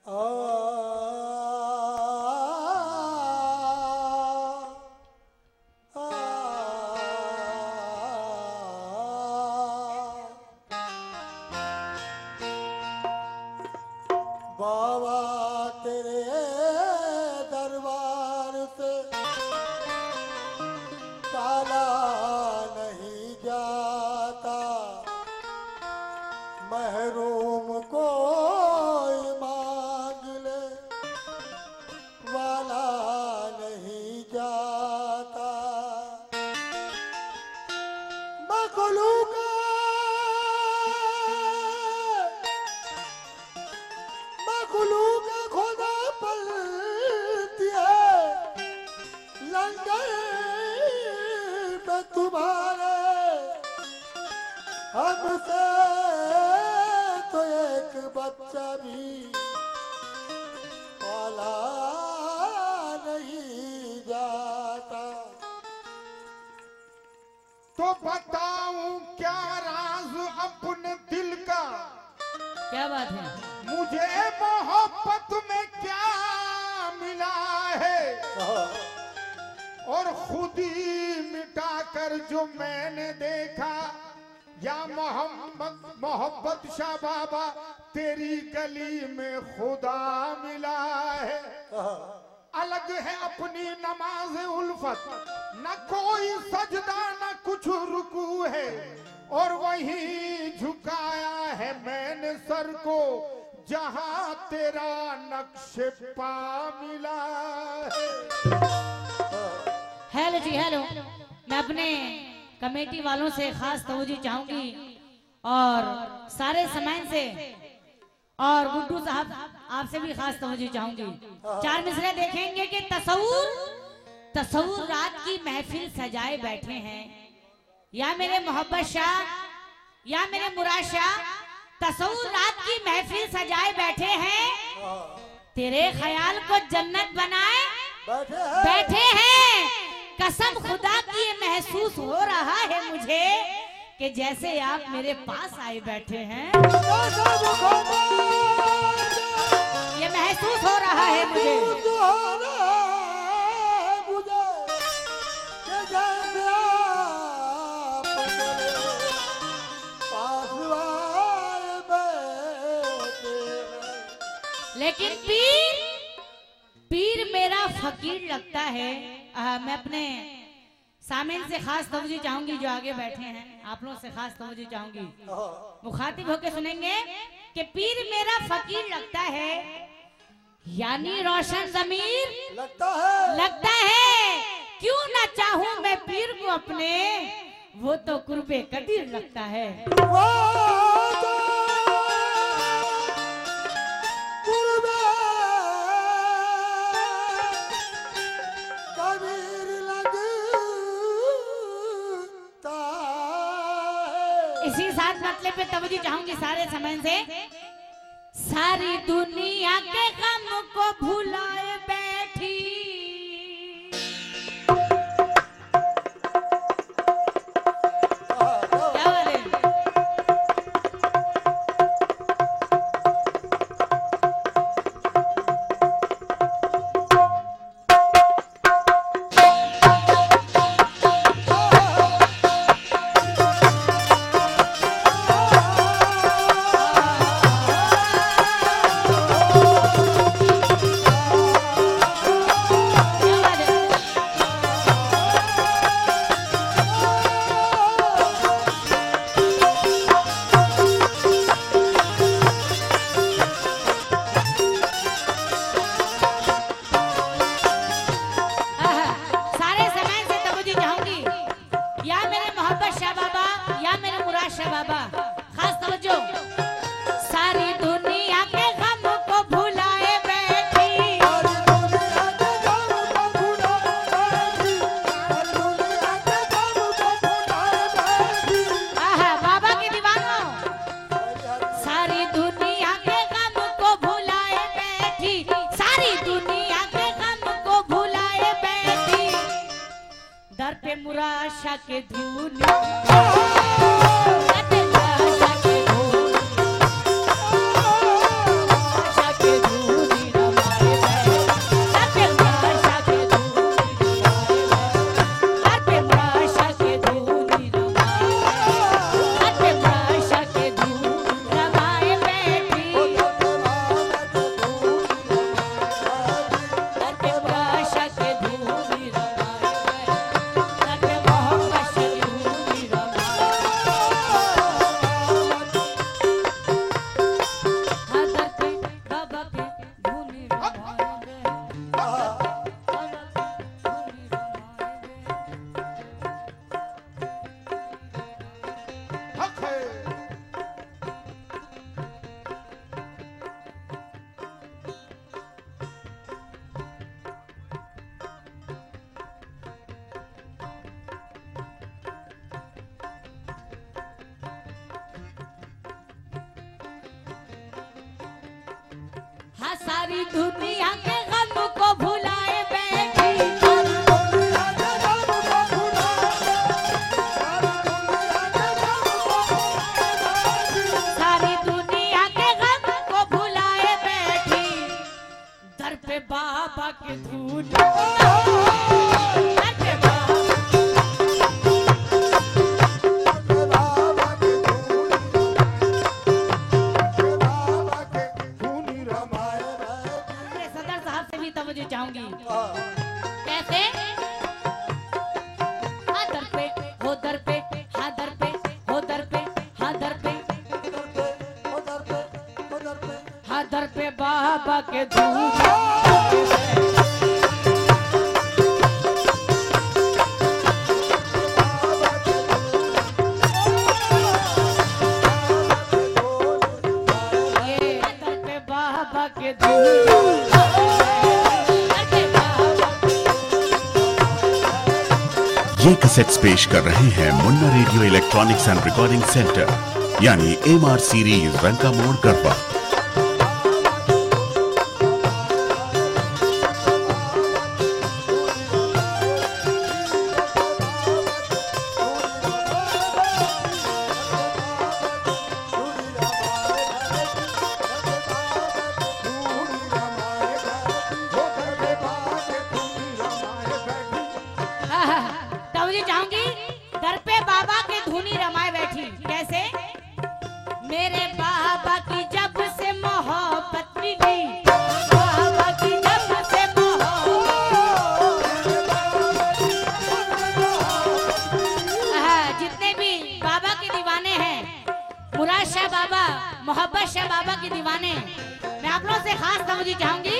बाबा तेरे दरबार से ताला नहीं जाता, महरूम को मांग ले वाला नहीं जाता। मखलूक खुदा पलती है लंगर में तुम्हारे, हमसे तो एक बच्चा भी पाला नहीं जाता। तो बताऊं क्या राज अपने दिल का, क्या बात है? मुझे मोहब्बत में क्या मिला है, और खुद ही मिटा कर जो मैंने देखा, या मोहब्बत शाह बाबा तेरी गली में खुदा मिला है। अलग है अपनी नमाज उल्फत, न कोई सजदा न कुछ रुकू है, और वहीं झुकाया है मैंने सर को जहां तेरा नक्श पा मिला है। हेलो जी हेलो, मैं अपने कमेटी वालों से खास तवज्जो चाहूंगी और सारे समाज से, और गुड्डू साहब आपसे भी खास तवज्जो चाहूंगी। चार मिसरे देखेंगे कि तसव्वुर रात की महफिल सजाए बैठे हैं, या मेरे मोहब्बत शाह या मेरे मुराद शाह तसव्वुर रात की महफिल सजाए बैठे हैं, तेरे ख्याल को जन्नत बनाए बैठे हैं। कसम खुदा की ये महसूस हो रहा है मुझे कि जैसे आप मेरे पास आए बैठे हैं, ये महसूस हो रहा है मुझे। लेकिन पीर मेरा फकीर लगता है। मैं अपने सामिन से खास तवज्जो चाहूंगी, जो आगे बैठे हैं आप लोगों से खास तवज्जो चाहूंगी, मुखातिब होकर सुनेंगे कि पीर मेरा फकीर लगता है, यानी रोशन ज़मीर लगता है। क्यों ना चाहूं मैं पीर को अपने, वो तो कुर्बे कदीर लगता है। इसी साथ मतलब पे तवज्जो चाहूंगी सारे समय से। सारी दुनिया के गम को भुलाए बैठी, बाबा खास तवज्जो। सारी दुनिया के गम को भुलाए बैठी, बाबा के दीवानों, सारी दुनिया के गम को भुलाए बैठी, सारी दुनिया के गम को भुलाए बैठी, दर पे मुराशा के धूल के धूल सारी दुनिया के गम को भुलाए बैठी, सारी दुनिया के गम को भुलाए बैठी, दर पे बाबा के धूल, दर पे अपने सदर साहब से भी तवज्जो चाहूंगी। कैसे? हाँ दर पे हो दर पे, हाँ दर पे हो दर पे, हाँ दर पे, हाँ दर पे बाबा के धूल, ये दर पे बाबा के धूल, दर पे बाबा। ये कैसेट्स पेश कर रहे हैं Munna radio electronics and recording centre यानी MR सीरीज रंका मोड़ गढ़वा। तवज्जो चाहूंगी। दर पे बाबा के धुनी रमाए बैठी। कैसे? मेरे बाबा की जब से मोहब्बत मिली, बाबा की जब से जितने भी बाबा के दीवाने हैं, मुराद शाह बाबा, मोहब्बत शाह बाबा के दीवाने, मैं आप लोगों से खास तवज्जो चाहूंगी।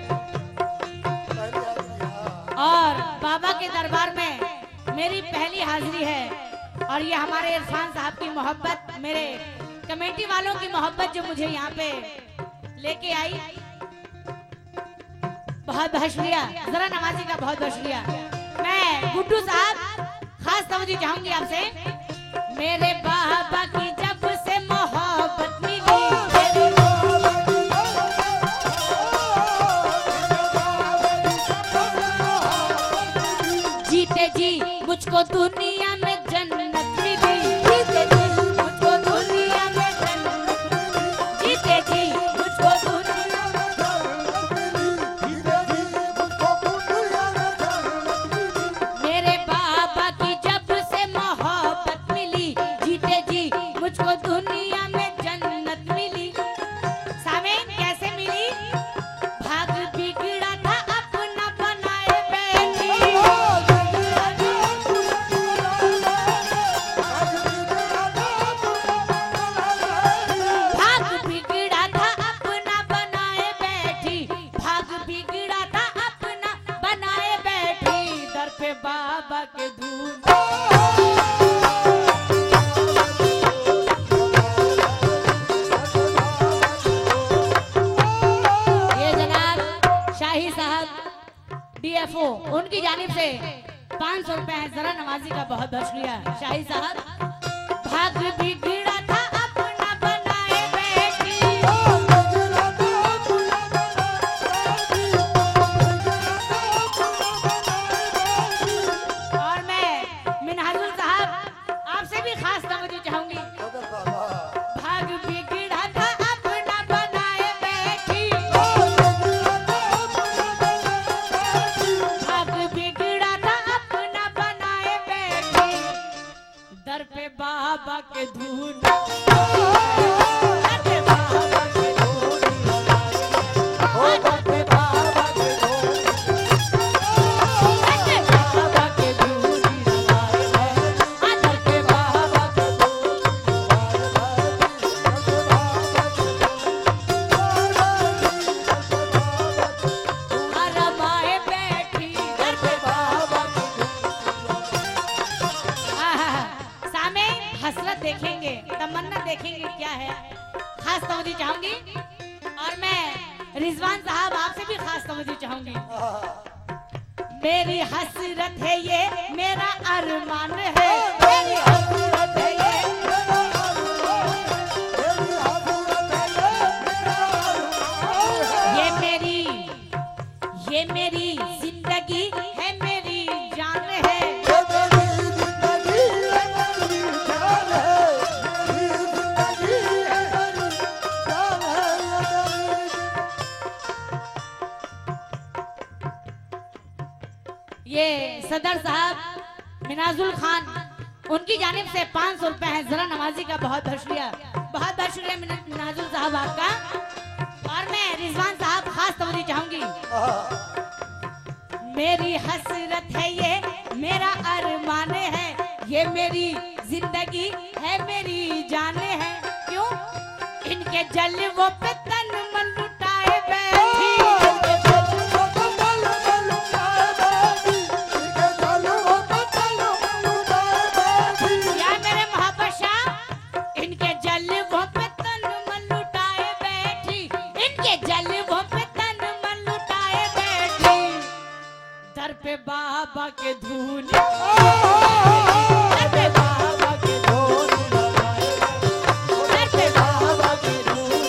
और बाबा के दरबार में मेरी पहली हाजिरी है और ये हमारे इरफान साहब की मोहब्बत, मेरे कमेटी वालों की मोहब्बत जो मुझे यहाँ पे लेके आई, बहुत बहुत शुक्रिया। जरा नवाजी का बहुत बहुत शुक्रिया। मैं गुड्डू साहब खास तवज्जो चाहूंगी आपसे। मेरे बाबा की जब से मोहब्बत मिली, जीते जी मुझको दुनिया में जन्नत मिली, जीते जी मुझको दुनिया में जन्नत मिली, जीते जी मुझको दुनिया में मेरे बाबा की जब से मोहब्बत मिली, जीते जी मुझको दुनिया में जन्नत मिली। सामेन कैसे मिली? भाग बिगड़ा था अपना बनाए बैठी, भाग बिगड़ा था अपना बनाए बैठी, भाग बिगड़ा था अपना बनाए बैठी, दर पे बाबा के धूल। ये जनाब शाही साहब DFO, उनकी जानिब से 500 रुपए है। जरा नवाजी का बहुत बहुत शुक्रिया शाही साहब। भाग बिगड़ा था अपना बनाए बैठी, और मैं मिनहाजुल साहब आपसे भी खास तवज्जो चाहूंगी। भाग बिगड़ा था अपना बनाए बैठी, भाग बिगड़ा था अपना बनाए बैठी, दर पे बाबा के धूल, दर पे बाबा के धूल, दर पे बाबा के धूल, दर पे बाबा के धूल, दर पे बाबा के रमाए बैठी, दर पे बाबा के सामने हसरत देखेंगे, तमन्ना देखेंगे क्या है। खास तवज्जो चाहूंगी। और मैं रिजवान साहब आपसे भी खास तवज्जो चाहूंगी। मेरी हसरत है ये मेरा अरमान है, मेरी हसरत है ये, ये ये मेरी जिंदगी है, मेरी जान है। ये मेरी जिंदगी है, मेरी जान है। ये जिंदगी है, मेरी जान है। ये सदर साहब मिनाजुल खान, उनकी जानिब से 500 रुपए है। जरा नवाजी का बहुत बहुत शुक्रिया, बहुत बहुत शुक्रिया मिनाजुल साहब आपका। और मैं रिजवान साहब खास तवज्जो चाहूंगी। मेरी हसरत है, ये मेरा अरमान है, ये मेरी जिंदगी है, मेरी जान है। क्यों? इनके जलवों पे तन मन लुटाए बैठी। या मेरे महाबशा, इनके जलवों पे तन मन लुटाए बैठी, इनके जलवों पे तन मन लुटाए बैठी। दर पे बाबा के धूल, दर पे बाबा के धूल, दर पे बाबा के धूल,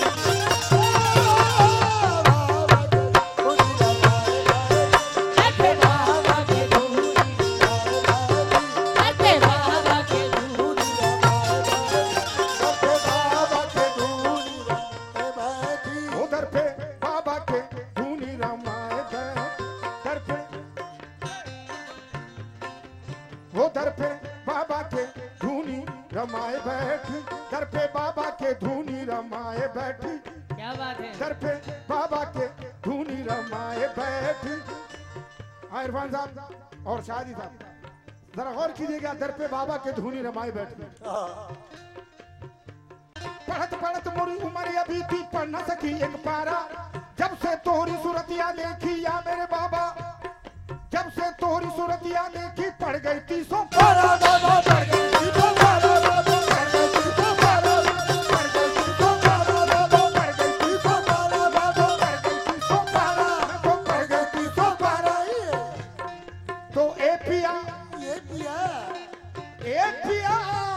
दर पे बाबा के धूल, दर पे बाबा के धूल। उधर पे बाबा के धूनी रमाए गए, दर पे वो दर पे बाबा के धूनी रमाए बैठ, दर पे बाबा के धूनी रमाए बैठी, क्या बात है? दर पे बाबा के धूनी रमाए बैठ। इरफान साहब और शादी साहब जरा गौर कीजिएगा, दर पे बाबा के धूनी रमाए बैठी। पढ़त पढ़त मोरी उम्र अभी थी, पढ़ न सकी एक पारा, जब से तोहरी सूरतिया देखी या मेरे बाबा, जब से तोहरी सूरतिया देखी पड़ गई 300 पारा। बाबा पड़ गई 300 पारा, बाबा पड़ गई 300 पारा, पड़ गई 300 पारा, बाबा पड़ गई 300 पारा, बाबा पड़ गई 300 पारा, बाबा पड़ गई 300 पारा। तो ए पिया, ये किया ए पिया,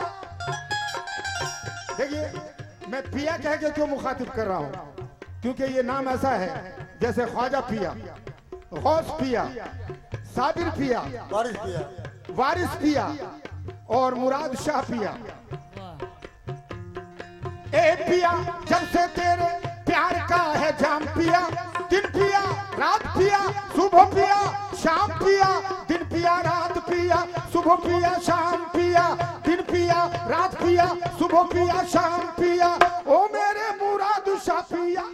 देखिए मैं पिया कह के क्यों मुखातिब कर रहा हूं, क्योंकि ये नाम ऐसा है जैसे ख्वाजा पिया, गौस पिया, साबिर पिया, बारिश किया वारिस पिया और मुराद शाह पिया। ए पिया जब से तेरे प्यार का है जाम पिया, दिन पिया रात पिया सुबह पिया शाम पिया, दिन पिया रात पिया सुबह पिया शाम पिया, दिन पिया रात पिया सुबह पिया शाम पिया। ओ मेरे मुराद शाह पिया,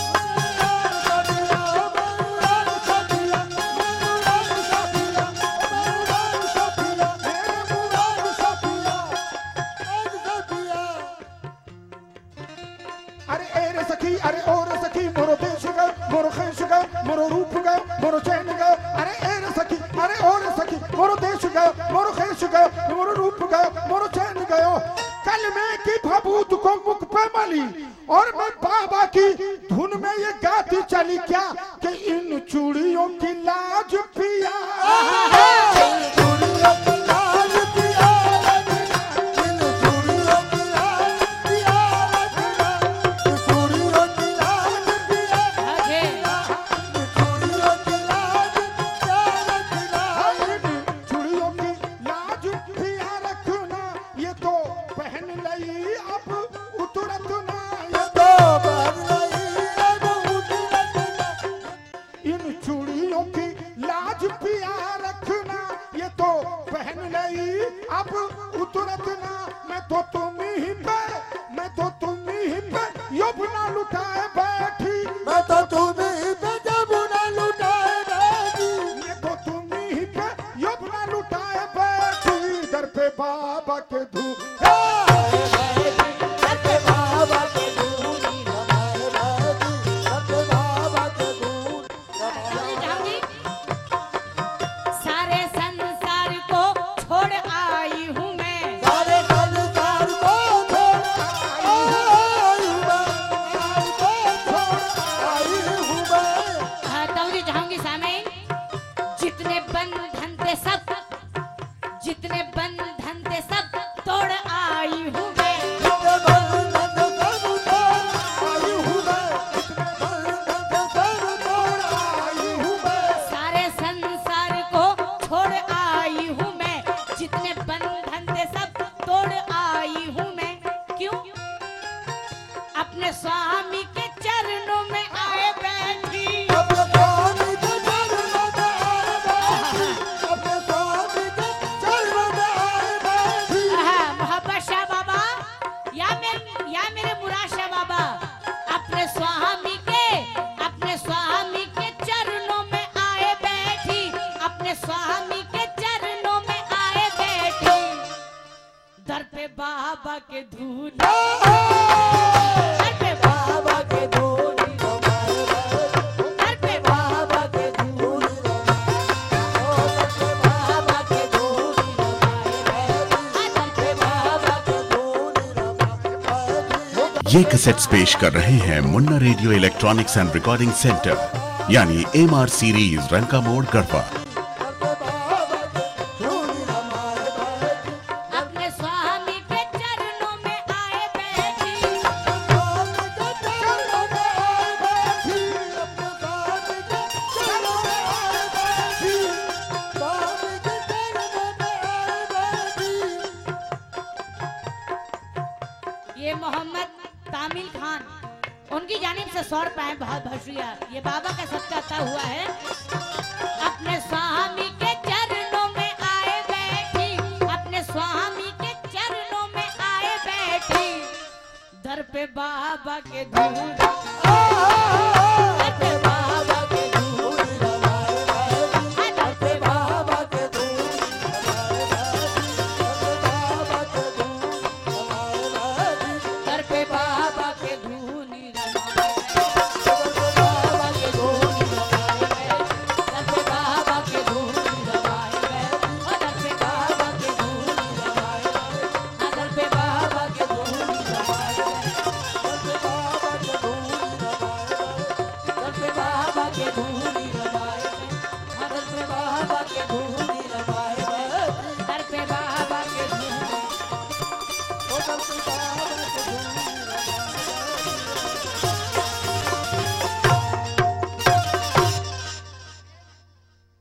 अरे एरे सखी, अरे और सखी, मोरो देश गए, मोरो खेश गए, मोरो रूप गए, मोरो चैन गए। अरे एरे सखी, अरे और सखी, मोरो देश गए, मोरो खेश गए, मोरो रूप गए, मोरो चैन गयो। कलमे की भभूत को मुख पे मली और मैं बाबा की धुन में ये गाती चली क्या कि इन चूड़ियों की लाज पिया। इन चूड़ियों की लाज पिया रखना। के धूल ये कैसेट्स पेश कर रहे हैं Munna radio electronics and recording centre यानी एमआर सीरीज रंका मोड़ गढ़वा। अपने स्वामी के चरणों में आए बैठी ये मोहम्मद तामिल खान उनकी जानिब से 100 रुपए बहुत बहुत शुक्रिया। ये बाबा का सदका अता हुआ है। अपने स्वामी के चरणों में आए बैठी, अपने स्वामी के चरणों में आए बैठी, दर पे बाबा के धूल दर पे बाबा के धूल दर पे बाबा के दर पे बाबा के धूल Oh,